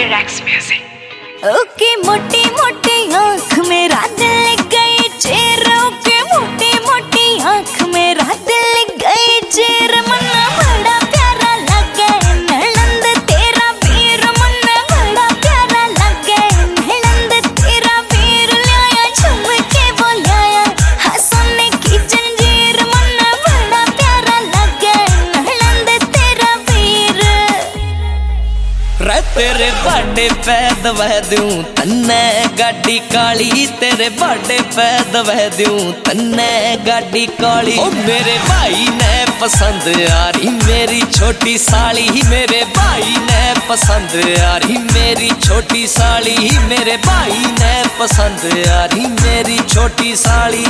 Relax music. Okay मोटी मोटी आँख मेरा दिल गई चेर। ओके मोटी मोटी आँख मेरा दिल गई चेर। मन्ना बड़ा प्यारा लगे नलंद तेरा वीर। मन्ना बड़ा प्यारा लगे नलंद तेरा वीर। लाया झुमके वो लाया हाँ सोने की जंजीर। मन्ना बड़ा प्यारा लगे नलंद तेरा वीर। तेरे बर्थडे पे दवा दूं तन्ने गाड़ी काली। तेरे बर्थडे पे दवा दूं तन्ने गाड़ी काली। ओ मेरे भाई ने पसंद आ रही मेरी छोटी साली। मेरे भाई ने पसंद आ रही मेरी छोटी साली। मेरे भाई ने पसंद आ रही मेरी छोटी साली।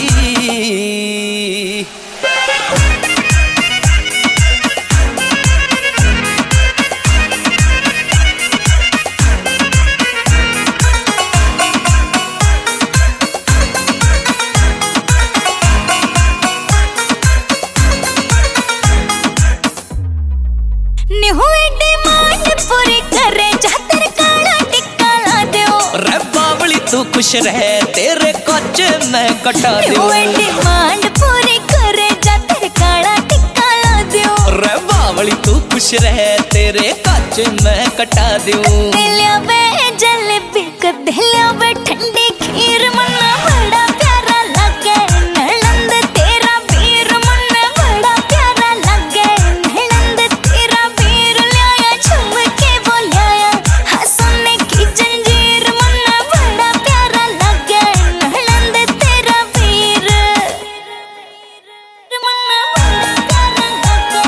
पूरी करे जातर काला टिक्का ला दो। रे बावली तू खुश रहे तेरे कच्चे मैं कटा दूं। डिमांड पूरी करे जातर काला टिक्का ला दो। रे बावली तू खुश रहे तेरे कच्चे मैं कटा दूं। दिलिया वे जलेबी का दिलिया वे ठंडी खीर। मन्ना बड़ा प्यारा लगे नलंद तेरा वीर। मन्ना बड़ा प्यारा लगे नलंद तेरा वीर। लाया झुमके वो लाया हाँ सोने की जंजीर। मन्ना बड़ा प्यारा लगे नलंद तेरा वीर। मन्ना बड़ा प्यारा लगे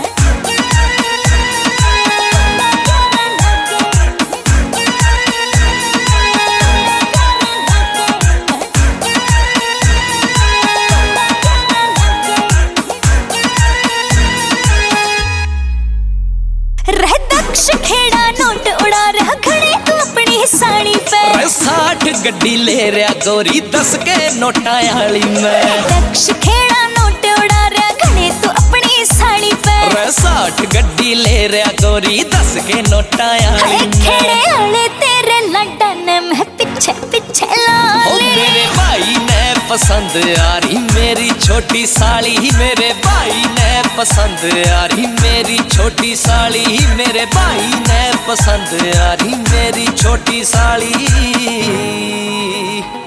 दक्ष खेड़ा नोट उड़ा रहा खड़े तू अपनी साड़ी पे। 60 गड्डी ले रहा गोरी 10 के नोटा आली मैं। दक्ष खेड़ा नोट उड़ा रहा खड़े तू अपनी साड़ी पे। 60 गड्डी ले रहा गोरी 10 के नोटा आली मैं। खेड़े आले तेरे लड्डन में पीछे पीछे लाले। मेरे भाई ने पसंद आ रही मेरी छोटी साली। मेरे भाई ने पसंद आ रही मेरी छोटी साली। मेरे भाई ने पसंद आ रही मेरी छोटी साली।